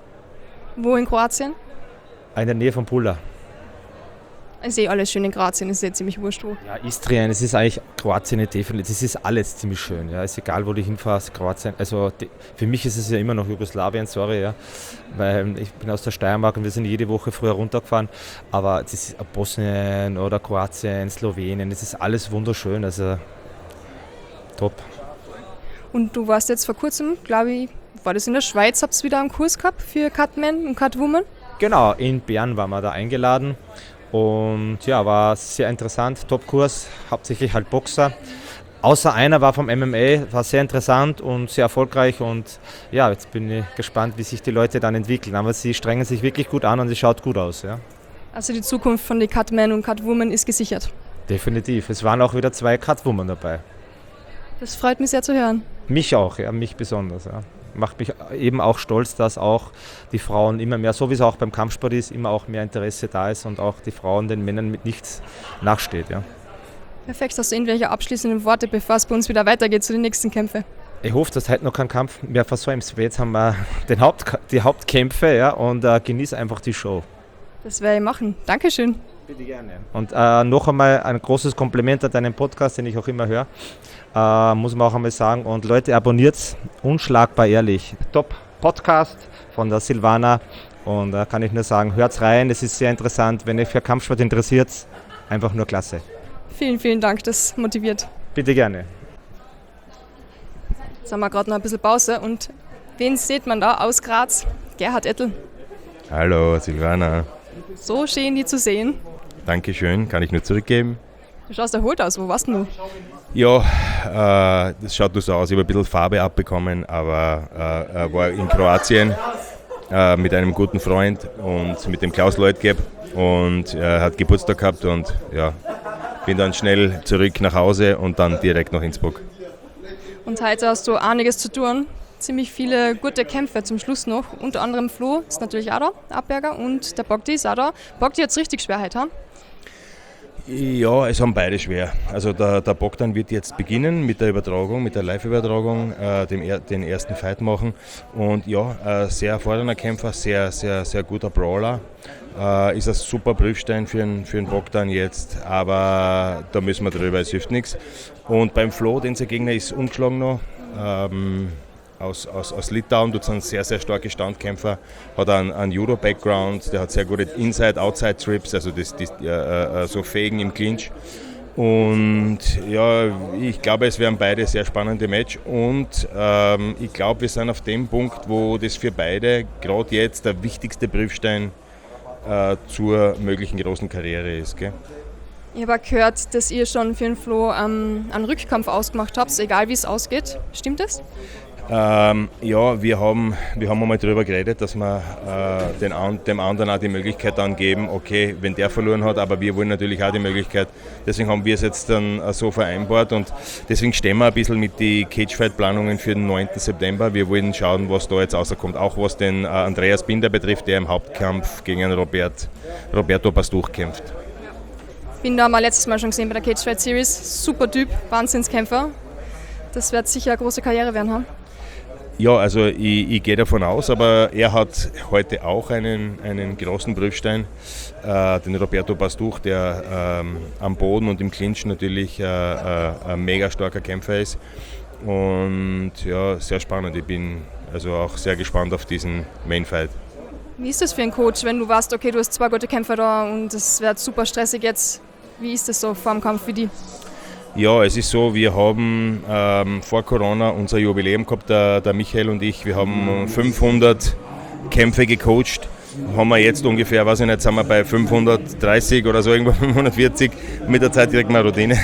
Wo in Kroatien? In der Nähe von Pula. Ich sehe alles schön in Kroatien, ist ja ziemlich wurscht wo. Ja, Istrien, es ist eigentlich Kroatien nicht definitiv. Es ist alles ziemlich schön. Ja, ist egal, wo du hinfährst, Kroatien. Also die, für mich ist es ja immer noch Jugoslawien, sorry, ja, weil ich bin aus der Steiermark und wir sind jede Woche früher runtergefahren. Aber das ist Bosnien oder Kroatien, Slowenien, es ist alles wunderschön. Also top. Und du warst jetzt vor kurzem, glaube ich, war das in der Schweiz, habt ihr wieder einen Kurs gehabt für Cutman und Cutwoman? Genau, in Bern waren wir da eingeladen. Und ja, war sehr interessant, Top-Kurs, hauptsächlich halt Boxer. Außer einer war vom M M A, war sehr interessant und sehr erfolgreich und ja, jetzt bin ich gespannt, wie sich die Leute dann entwickeln. Aber sie strengen sich wirklich gut an und es schaut gut aus. Ja. Also die Zukunft von den Cutman und Cutwoman ist gesichert. Definitiv, es waren auch wieder zwei Cutwomen dabei. Das freut mich sehr zu hören. Mich auch, ja, mich besonders. Ja. Macht mich eben auch stolz, dass auch die Frauen immer mehr, so wie es auch beim Kampfsport ist, immer auch mehr Interesse da ist und auch die Frauen den Männern mit nichts nachsteht. Ja. Perfekt, hast du irgendwelche abschließenden Worte, bevor es bei uns wieder weitergeht zu den nächsten Kämpfen? Ich hoffe, dass heute noch kein Kampf mehr versäumt. Jetzt haben wir den Haupt, die Hauptkämpfe, ja, und äh, genieße einfach die Show. Das werde ich machen. Dankeschön. Bitte gerne. Und äh, noch einmal ein großes Kompliment an deinen Podcast, den ich auch immer höre. Äh, muss man auch einmal sagen. Und Leute, abonniert's. Unschlagbar ehrlich. Top Podcast von der Silvana. Und da äh, kann ich nur sagen, hört's rein. Es ist sehr interessant. Wenn ihr für Kampfsport interessiert, einfach nur klasse. Vielen, vielen Dank. Das motiviert. Bitte gerne. Jetzt haben wir gerade noch ein bisschen Pause. Und wen sieht man da aus Graz? Gerhard Ettel. Hallo Silvana. So schön, die zu sehen. Dankeschön, kann ich nur zurückgeben. Du schaust erholt aus. Wo warst du? Ja, äh, das schaut nur so aus. Ich habe ein bisschen Farbe abbekommen, aber äh, war in Kroatien äh, mit einem guten Freund und mit dem Klaus Leutgeb und er äh, hat Geburtstag gehabt und ja, bin dann schnell zurück nach Hause und dann direkt nach Innsbruck. Und heute hast du einiges zu tun. Ziemlich viele gute Kämpfe zum Schluss noch. Unter anderem Flo ist natürlich auch da, der Abberger, und der Bogdi ist auch da. Bogdi hat es richtig schwer heute, ha? Ja, es haben beide schwer. Also der, der Bogdan wird jetzt beginnen mit der Übertragung, mit der Live-Übertragung, äh, dem, den ersten Fight machen. Und ja, äh, sehr erfahrener Kämpfer, sehr, sehr, sehr guter Brawler. Äh, ist ein super Prüfstein für den, für den Bogdan jetzt, aber da müssen wir drüber, es hilft nichts. Und beim Flo, den sein Gegner ist ungeschlagen noch. Ähm, Aus, aus, aus Litauen, dort sind sehr, sehr starke Standkämpfer, hat einen, einen Judo-Background, der hat sehr gute Inside-Outside-Trips, also das, das, äh, äh, so Fägen im Clinch. Und ja, ich glaube, es werden beide sehr spannende Match und ähm, ich glaube, wir sind auf dem Punkt, wo das für beide gerade jetzt der wichtigste Prüfstein äh, zur möglichen großen Karriere ist. Gell? Ich habe auch gehört, dass ihr schon für den Flo ähm, einen Rückkampf ausgemacht habt, egal wie es ausgeht. Stimmt das? Ähm, ja, wir haben, wir haben einmal darüber geredet, dass wir äh, den, dem anderen auch die Möglichkeit dann geben, okay, wenn der verloren hat, aber wir wollen natürlich auch die Möglichkeit. Deswegen haben wir es jetzt dann so vereinbart und deswegen stehen wir ein bisschen mit den Cagefight-Planungen für den neunten September. Wir wollen schauen, was da jetzt rauskommt, auch was den äh, Andreas Binder betrifft, der im Hauptkampf gegen Robert, Roberto Pastuch kämpft. Binder haben wir letztes Mal schon gesehen bei der Cagefight Series. Super Typ, Wahnsinnskämpfer. Das wird sicher eine große Karriere werden haben. Ja, also ich, ich gehe davon aus, aber er hat heute auch einen, einen großen Prüfstein, äh, den Roberto Pastuch, der ähm, am Boden und im Clinch natürlich äh, äh, ein mega starker Kämpfer ist. Und ja, sehr spannend. Ich bin also auch sehr gespannt auf diesen Mainfight. Wie ist das für einen Coach, wenn du weißt, okay, du hast zwei gute Kämpfer da und es wird super stressig jetzt? Wie ist das so vor dem Kampf für die? Ja, es ist so, wir haben ähm, vor Corona unser Jubiläum gehabt, der, der Michael und ich. Wir haben fünfhundert Kämpfe gecoacht. Haben wir jetzt ungefähr, weiß ich nicht, sind wir bei fünfhundertdreißig oder so, irgendwo fünfhundertvierzig. Mit der Zeit kriegt man Routine.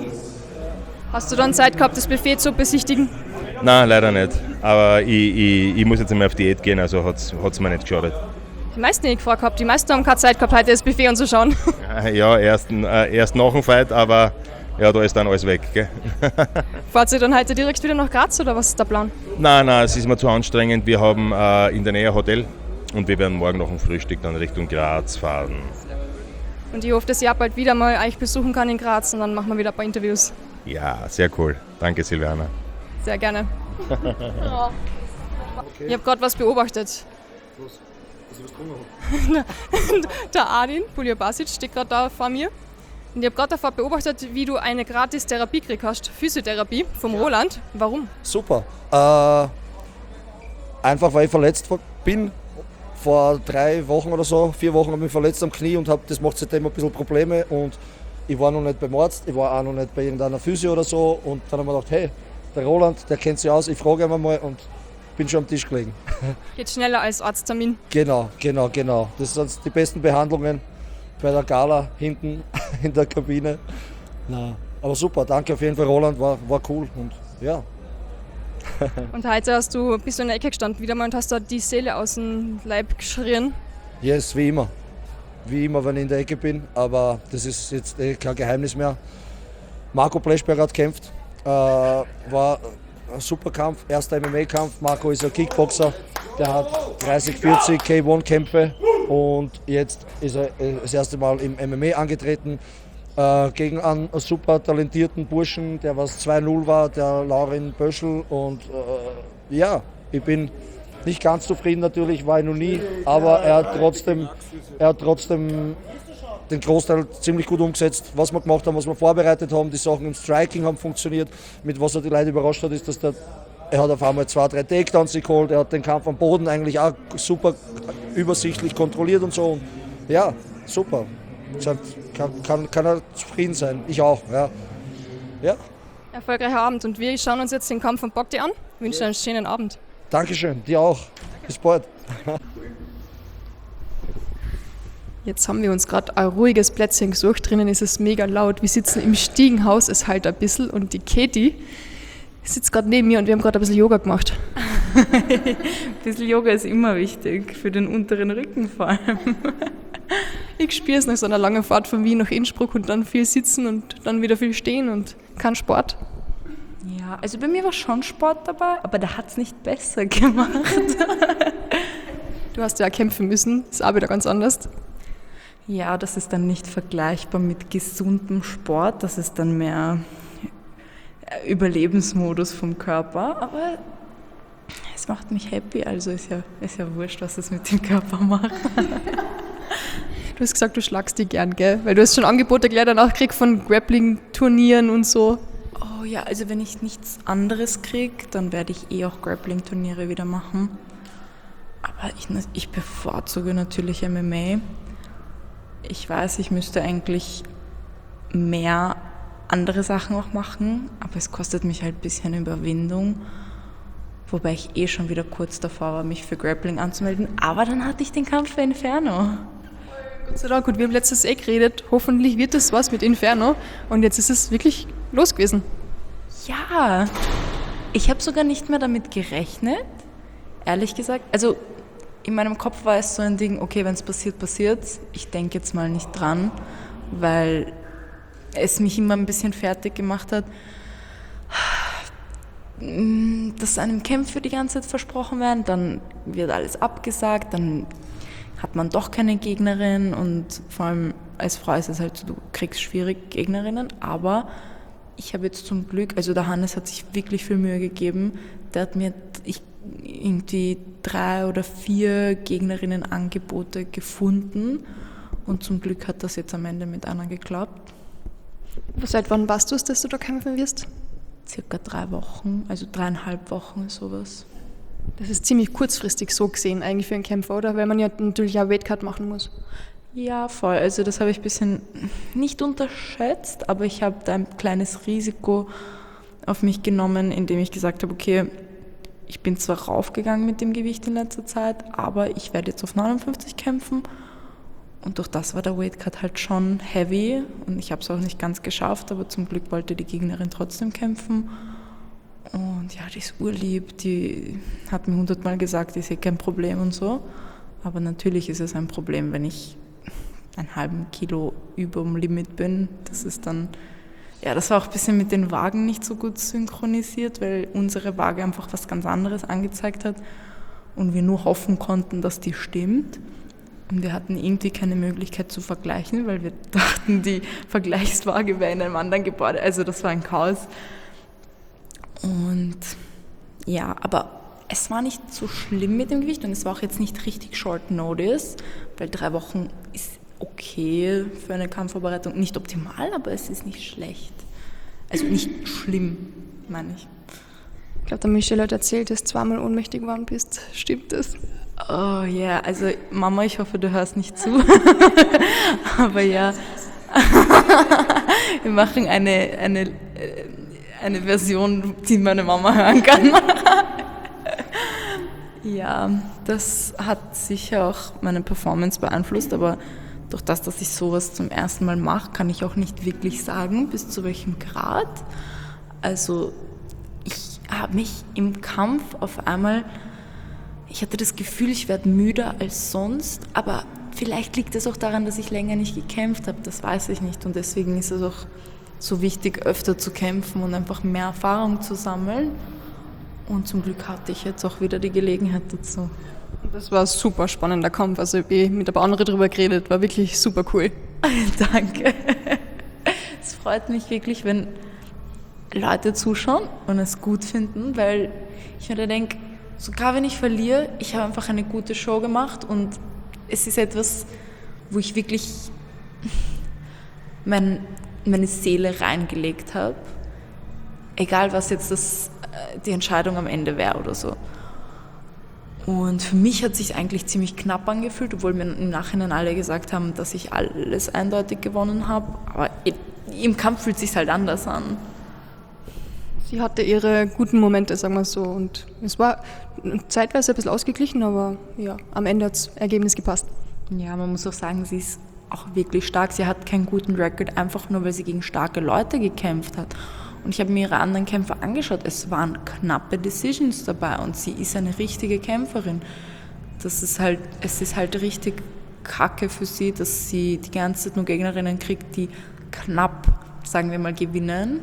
Hast du dann Zeit gehabt, das Buffet zu besichtigen? Nein, leider nicht. Aber ich, ich, ich muss jetzt einmal auf Diät gehen, also hat es mir nicht geschadet. Die meisten nicht gefragt gehabt. Die meisten haben keine Zeit gehabt, heute das Buffet anzuschauen. Ja, erst, äh, erst nach dem Fight, aber ja, da ist dann alles weg. Gell? Fahrt ihr dann heute direkt wieder nach Graz oder was ist der Plan? Nein, nein, es ist mir zu anstrengend. Wir haben äh, in der Nähe ein Hotel und wir werden morgen nach dem Frühstück dann Richtung Graz fahren. Und ich hoffe, dass ich auch bald wieder mal euch besuchen kann in Graz und dann machen wir wieder ein paar Interviews. Ja, sehr cool. Danke, Silvana. Sehr gerne. Ich habe gerade was beobachtet. Was? Dass ich was getrunken habe? Der Adin Puljabasic steht gerade da vor mir. Und ich habe gerade davor beobachtet, wie du eine gratis Therapie gekriegt hast, Physiotherapie vom ja. Roland. Warum? Super. Äh, einfach weil ich verletzt bin. Vor drei Wochen oder so, vier Wochen habe ich mich verletzt am Knie und hab, das macht seitdem ein bisschen Probleme. Und ich war noch nicht beim Arzt, ich war auch noch nicht bei irgendeiner Physio oder so. Und dann habe ich mir gedacht, hey, der Roland, der kennt sich aus, ich frage ihn mal und bin schon am Tisch gelegen. Geht schneller als Arzttermin. Genau, genau, genau. Das sind die besten Behandlungen bei der Gala hinten in der Kabine. Na, aber super, danke auf jeden Fall, Roland, war, war cool und ja. Und heute hast du, bist du in der Ecke gestanden wieder mal und hast da die Seele aus dem Leib geschrien. Yes, wie immer. Wie immer, wenn ich in der Ecke bin, aber das ist jetzt eh kein Geheimnis mehr. Marco Pleschberger hat gekämpft, äh, war ein super Kampf, erster M M A-Kampf. Marco ist ein Kickboxer, der hat dreißig, vierzig K eins Kämpfe und jetzt ist er das erste Mal im M M A angetreten äh, gegen einen super talentierten Burschen, der was zwei null war, der Laurin Böschel und äh, ja, ich bin nicht ganz zufrieden natürlich, war ich noch nie, aber er hat trotzdem, er hat trotzdem den Großteil ziemlich gut umgesetzt, was wir gemacht haben, was wir vorbereitet haben. Die Sachen im Striking haben funktioniert. Mit was er die Leute überrascht hat, ist, dass der, er hat auf einmal zwei, drei Takedowns geholt. Er hat den Kampf am Boden eigentlich auch super übersichtlich kontrolliert und so. Und ja, super. Kann, kann, kann er zufrieden sein. Ich auch. Ja. Ja. Erfolgreicher Abend und wir schauen uns jetzt den Kampf von Bogdi an. Ich wünsche dir einen schönen Abend. Dankeschön, dir auch. Bis bald. Jetzt haben wir uns gerade ein ruhiges Plätzchen gesucht. Drinnen ist es mega laut. Wir sitzen im Stiegenhaus, es halt ein bisschen. Und die Katie sitzt gerade neben mir und wir haben gerade ein bisschen Yoga gemacht. Ein bisschen Yoga ist immer wichtig, für den unteren Rücken vor allem. Ich spüre es nach so einer langen Fahrt von Wien nach Innsbruck und dann viel sitzen und dann wieder viel stehen und kein Sport. Ja, also bei mir war schon Sport dabei, aber der hat es nicht besser gemacht. Du hast ja auch kämpfen müssen, ist auch wieder ganz anders. Ja, das ist dann nicht vergleichbar mit gesundem Sport, das ist dann mehr Überlebensmodus vom Körper, aber es macht mich happy, also ist ja, ist ja wurscht, was es mit dem Körper macht. Du hast gesagt, du schlagst dich gern, gell? Weil du hast schon Angebote gleich danach gekriegt von Grappling-Turnieren und so. Oh ja, also wenn ich nichts anderes kriege, dann werde ich eh auch Grappling-Turniere wieder machen. Aber ich, ich bevorzuge natürlich M M A. Ich weiß, ich müsste eigentlich mehr andere Sachen auch machen, aber es kostet mich halt ein bisschen Überwindung, wobei ich eh schon wieder kurz davor war, mich für Grappling anzumelden, aber dann hatte ich den Kampf für Inferno. Gott sei Dank, und wir haben letztes eh geredet, hoffentlich wird das was mit Inferno und jetzt ist es wirklich los gewesen. Ja, ich habe sogar nicht mehr damit gerechnet, ehrlich gesagt. Also in meinem Kopf war es so ein Ding, okay, wenn es passiert, passiert. Ich denke jetzt mal nicht dran, weil es mich immer ein bisschen fertig gemacht hat, dass einem Kämpfe die ganze Zeit versprochen werden, dann wird alles abgesagt, dann hat man doch keine Gegnerin und vor allem als Frau ist es halt so, du kriegst schwierig Gegnerinnen, aber ich habe jetzt zum Glück, also der Hannes hat sich wirklich viel Mühe gegeben, der hat mir ich, irgendwie drei oder vier Gegnerinnen-Angebote gefunden und zum Glück hat das jetzt am Ende mit einer geklappt. Seit wann weißt du es, dass du da kämpfen wirst? Circa drei Wochen, also dreieinhalb Wochen, sowas. Das ist ziemlich kurzfristig so gesehen eigentlich für einen Kämpfer, oder? Weil man ja natürlich auch Weightcut machen muss. Ja, voll. Also das habe ich ein bisschen nicht unterschätzt, aber ich habe da ein kleines Risiko auf mich genommen, indem ich gesagt habe, okay, ich bin zwar raufgegangen mit dem Gewicht in letzter Zeit, aber ich werde jetzt auf neunundfünfzig kämpfen. Und durch das war der Weightcut halt schon heavy und ich habe es auch nicht ganz geschafft, aber zum Glück wollte die Gegnerin trotzdem kämpfen. Und ja, die ist urlieb, die hat mir hundertmal gesagt, ich sehe kein Problem und so. Aber natürlich ist es ein Problem, wenn ich einen halben Kilo über dem Limit bin. Das ist dann, ja, das war auch ein bisschen mit den Wagen nicht so gut synchronisiert, weil unsere Waage einfach was ganz anderes angezeigt hat und wir nur hoffen konnten, dass die stimmt. Und wir hatten irgendwie keine Möglichkeit zu vergleichen, weil wir dachten, die Vergleichswaage wäre in einem anderen Gebäude. Also das war ein Chaos. Und ja, aber es war nicht so schlimm mit dem Gewicht und es war auch jetzt nicht richtig short notice, weil drei Wochen ist okay für eine Kampfvorbereitung. Nicht optimal, aber es ist nicht schlecht. Also nicht schlimm, meine ich. Ich glaube, der Michelle hat erzählt, dass du zweimal ohnmächtig geworden bist. Stimmt das? Oh ja, yeah. Also Mama, ich hoffe, du hörst nicht zu. Aber ja, wir machen eine, eine, eine Version, die meine Mama hören kann. Ja, das hat sicher auch meine Performance beeinflusst, aber durch das, dass ich sowas zum ersten Mal mache, kann ich auch nicht wirklich sagen, bis zu welchem Grad. Also ich habe mich im Kampf auf einmal, ich hatte das Gefühl, ich werde müder als sonst, aber vielleicht liegt es auch daran, dass ich länger nicht gekämpft habe, das weiß ich nicht. Und deswegen ist es auch so wichtig, öfter zu kämpfen und einfach mehr Erfahrung zu sammeln. Und zum Glück hatte ich jetzt auch wieder die Gelegenheit dazu. Das war ein super spannender Kampf, also ich habe mit ein paar anderen drüber geredet, war wirklich super cool. Danke. Es freut mich wirklich, wenn Leute zuschauen und es gut finden, weil ich mir denke, sogar wenn ich verliere, ich habe einfach eine gute Show gemacht und es ist etwas, wo ich wirklich mein, meine Seele reingelegt habe, egal was jetzt das, die Entscheidung am Ende wäre oder so. Und für mich hat es sich eigentlich ziemlich knapp angefühlt, obwohl mir im Nachhinein alle gesagt haben, dass ich alles eindeutig gewonnen habe. Aber im Kampf fühlt es sich halt anders an. Sie hatte ihre guten Momente, sagen wir so. Und es war zeitweise ein bisschen ausgeglichen, aber ja, am Ende hat das Ergebnis gepasst. Ja, man muss auch sagen, sie ist auch wirklich stark. Sie hat keinen guten Record, einfach nur, weil sie gegen starke Leute gekämpft hat. Und ich habe mir ihre anderen Kämpfe angeschaut. Es waren knappe Decisions dabei und sie ist eine richtige Kämpferin. Das ist halt, es ist halt richtig kacke für sie, dass sie die ganze Zeit nur Gegnerinnen kriegt, die knapp, sagen wir mal, gewinnen.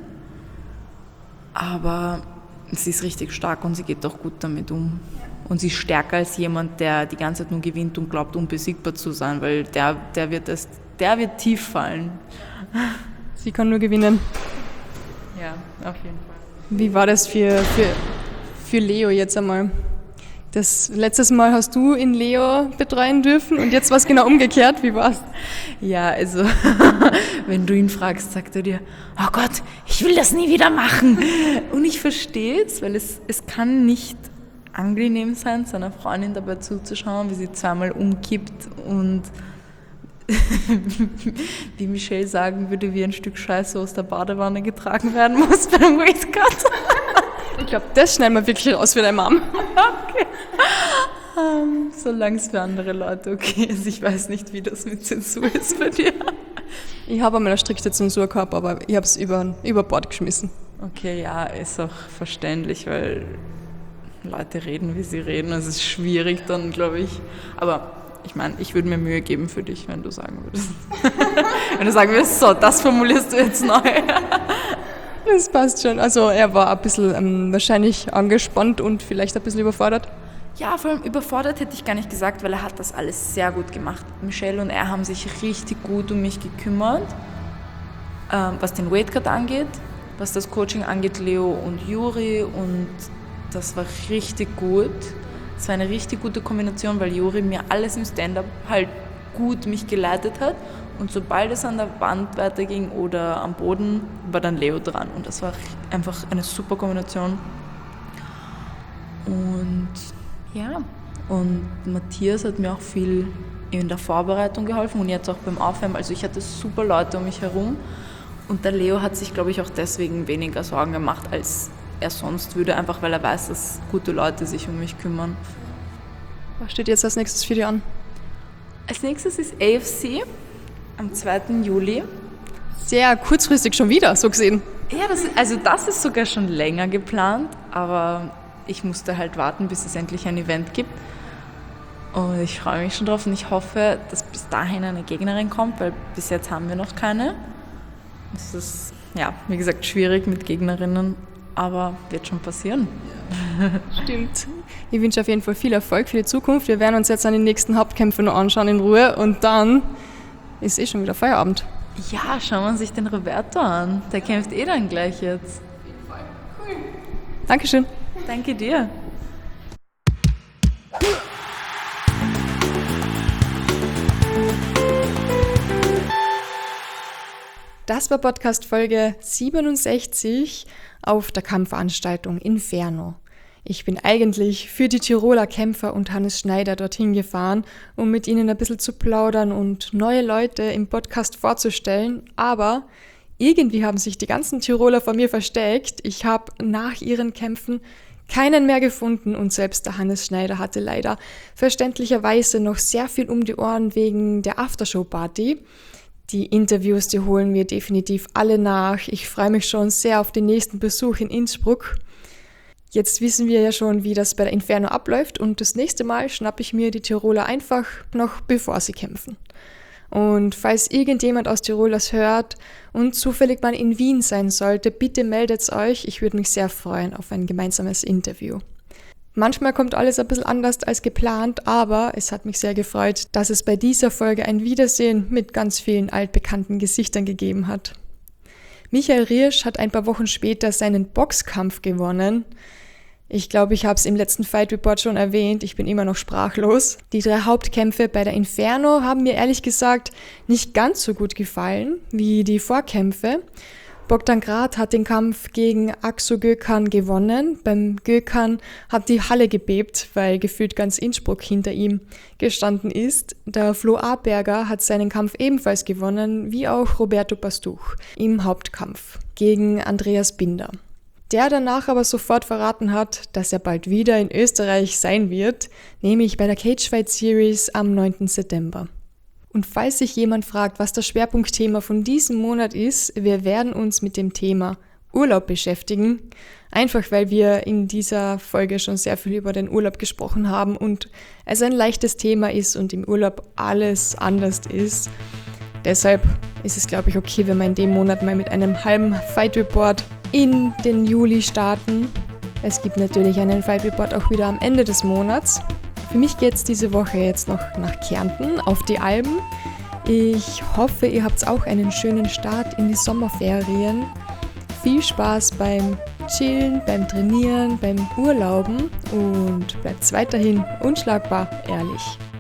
Aber sie ist richtig stark und sie geht auch gut damit um. Und sie ist stärker als jemand, der die ganze Zeit nur gewinnt und glaubt, unbesiegbar zu sein, weil der, der, wird, das, der wird tief fallen. Sie kann nur gewinnen. Ja, auf jeden Fall. Wie war das für, für, für Leo jetzt einmal? Das letztes Mal hast du in Leo betreuen dürfen und jetzt war es genau umgekehrt. Wie war's? Ja, also wenn du ihn fragst, sagt er dir, oh Gott, ich will das nie wieder machen. Und ich verstehe es, weil es, es kann nicht angenehm sein, seiner Freundin dabei zuzuschauen, wie sie zweimal umkippt und wie Michelle sagen würde, wie ein Stück Scheiße aus der Badewanne getragen werden muss beim Weightcut. Ich glaube, das schneiden wir wirklich raus für deine Mom. Okay. Um, solange es für andere Leute okay ist. Ich weiß nicht, wie das mit Zensur ist bei dir. Ich habe einmal eine strikte Zensur gehabt, aber ich habe es über, über Bord geschmissen. Okay, ja, ist auch verständlich, weil Leute reden, wie sie reden. Es ist schwierig dann, glaube ich. Aber ich meine, ich würde mir Mühe geben für dich, wenn du sagen würdest. Wenn du sagen würdest, so, das formulierst du jetzt neu. Das passt schon. Also er war ein bisschen ähm, wahrscheinlich angespannt und vielleicht ein bisschen überfordert. Ja, vor allem überfordert hätte ich gar nicht gesagt, weil er hat das alles sehr gut gemacht. Michelle und er haben sich richtig gut um mich gekümmert, ähm, was den Weightcut angeht, was das Coaching angeht, Leo und Juri, und das war richtig gut. Es war eine richtig gute Kombination, weil Juri mir alles im Stand-up halt gut mich geleitet hat, und sobald es an der Wand weiterging oder am Boden, war dann Leo dran, und das war einfach eine super Kombination. Und ja, und Matthias hat mir auch viel in der Vorbereitung geholfen und jetzt auch beim Aufwärmen. Also ich hatte super Leute um mich herum, und der Leo hat sich, glaube ich, auch deswegen weniger Sorgen gemacht, als er sonst würde, einfach weil er weiß, dass gute Leute sich um mich kümmern. Was steht jetzt als nächstes für dich an? Als nächstes ist A F C am zweiten Juli. Sehr kurzfristig schon wieder, so gesehen. Ja, das ist, also das ist sogar schon länger geplant, aber ich musste halt warten, bis es endlich ein Event gibt. Und ich freue mich schon drauf und ich hoffe, dass bis dahin eine Gegnerin kommt, weil bis jetzt haben wir noch keine. Es ist, ja, wie gesagt, schwierig mit Gegnerinnen, aber wird schon passieren. Stimmt. Ich wünsche auf jeden Fall viel Erfolg für die Zukunft. Wir werden uns jetzt an den nächsten Hauptkämpfen noch anschauen in Ruhe, und dann ist eh schon wieder Feierabend. Ja, schauen wir uns sich den Roberto an. Der kämpft eh dann gleich jetzt. Cool. Dankeschön. Danke dir. Das war Podcast-Folge siebenundsechzig auf der Kampfveranstaltung Inferno. Ich bin eigentlich für die Tiroler Kämpfer und Hannes Schneider dorthin gefahren, um mit ihnen ein bisschen zu plaudern und neue Leute im Podcast vorzustellen, aber irgendwie haben sich die ganzen Tiroler vor mir versteckt. Ich habe nach ihren Kämpfen keinen mehr gefunden, und selbst der Hannes Schneider hatte leider verständlicherweise noch sehr viel um die Ohren wegen der Aftershow-Party. Die Interviews, die holen wir definitiv alle nach. Ich freue mich schon sehr auf den nächsten Besuch in Innsbruck. Jetzt wissen wir ja schon, wie das bei der Inferno abläuft, und das nächste Mal schnappe ich mir die Tiroler einfach noch bevor sie kämpfen. Und falls irgendjemand aus Tirol das hört und zufällig mal in Wien sein sollte, bitte meldet euch. Ich würde mich sehr freuen auf ein gemeinsames Interview. Manchmal kommt alles ein bisschen anders als geplant, aber es hat mich sehr gefreut, dass es bei dieser Folge ein Wiedersehen mit ganz vielen altbekannten Gesichtern gegeben hat. Michael Riersch hat ein paar Wochen später seinen Boxkampf gewonnen. Ich glaube, ich habe es im letzten Fight Report schon erwähnt, ich bin immer noch sprachlos. Die drei Hauptkämpfe bei der Inferno haben mir ehrlich gesagt nicht ganz so gut gefallen wie die Vorkämpfe. Bogdan Grad hat den Kampf gegen Aksu Gökhan gewonnen. Beim Gökhan hat die Halle gebebt, weil gefühlt ganz Innsbruck hinter ihm gestanden ist. Der Flo Aberger hat seinen Kampf ebenfalls gewonnen, wie auch Roberto Pastuch im Hauptkampf gegen Andreas Binder. Der danach aber sofort verraten hat, dass er bald wieder in Österreich sein wird, nämlich bei der Cagefight Series am neunten September. Und falls sich jemand fragt, was das Schwerpunktthema von diesem Monat ist, wir werden uns mit dem Thema Urlaub beschäftigen. Einfach weil wir in dieser Folge schon sehr viel über den Urlaub gesprochen haben und es ein leichtes Thema ist und im Urlaub alles anders ist. Deshalb ist es, glaube ich, okay, wenn wir in dem Monat mal mit einem halben Fight Report in den Juli starten. Es gibt natürlich einen Fight Report auch wieder am Ende des Monats. Für mich geht es diese Woche jetzt noch nach Kärnten auf die Alben. Ich hoffe, ihr habt auch einen schönen Start in die Sommerferien. Viel Spaß beim Chillen, beim Trainieren, beim Urlauben und bleibt weiterhin unschlagbar ehrlich.